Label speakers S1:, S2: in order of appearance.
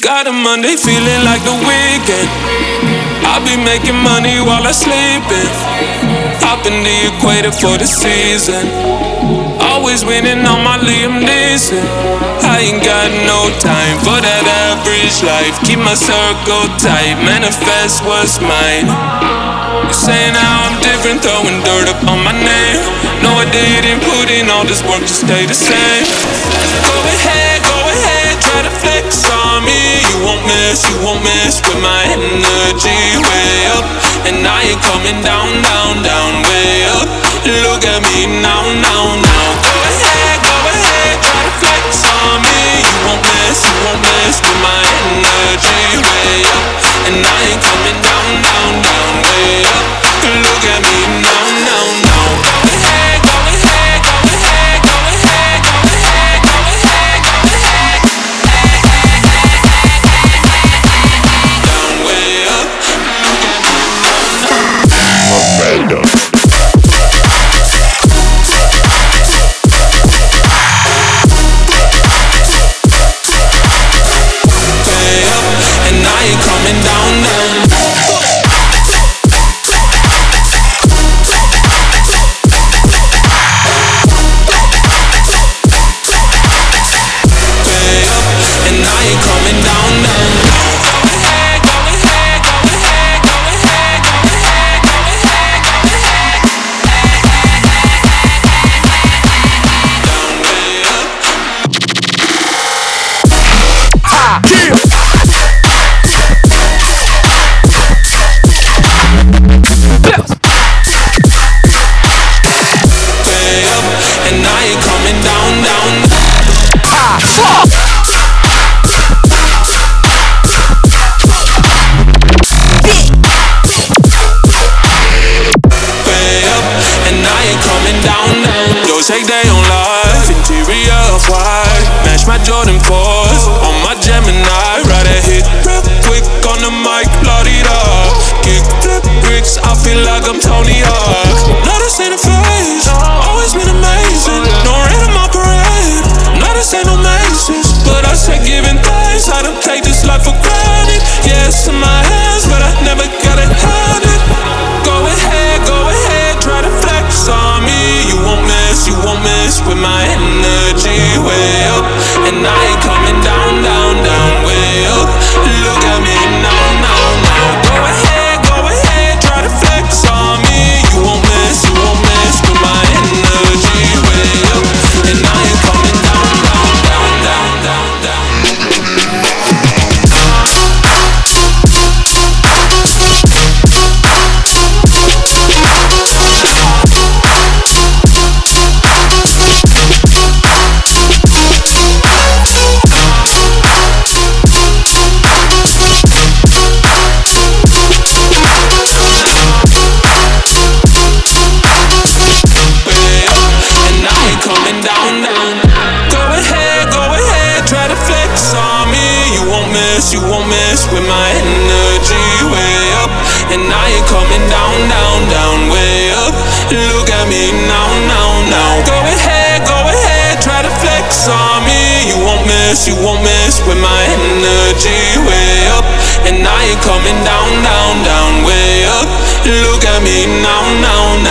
S1: Got a Monday feeling like the weekend. I be making money while I sleeping. Hopping the equator for the season. Always winning on my Liam Neeson. I ain't got no time for that average life. Keep my circle tight, manifest what's mine. You saying how I'm different, throwing dirt up on my name. No, I didn't put in all this work to stay the same. Go ahead, try to flex on me. You won't mess with my energy. Way up, and I ain't coming down, way up. Look at me now. Go ahead, try to flex on me. You won't mess with my energy. Way up, and I ain't coming down, way up. Look at me now. Take day on life, interior of white. Match my Jordan 4s on my Gemini. Ride a hit real quick on the mic, la-di-da. Kick flip bricks, I feel like I'm Tony Hawk. No, this ain't a phase, always been amazing. No rain on my parade, no, this ain't no Macy's. But I say giving thanks, I don't take this life for granted. Yes, in my hands, but I never got it handed. Go ahead, try to flex on me. You won't mess with my energy. Way up, and I ain't coming down, way up. Look at me now. Go ahead, try to flex on me. You won't mess with my energy. Way up, and I ain't coming down. You won't mess with my energy. Way up, and I ain't coming down, way up. Look at me now. Go ahead, try to flex on me. You won't mess with my energy. Way up, and I ain't coming down, way up. Look at me now.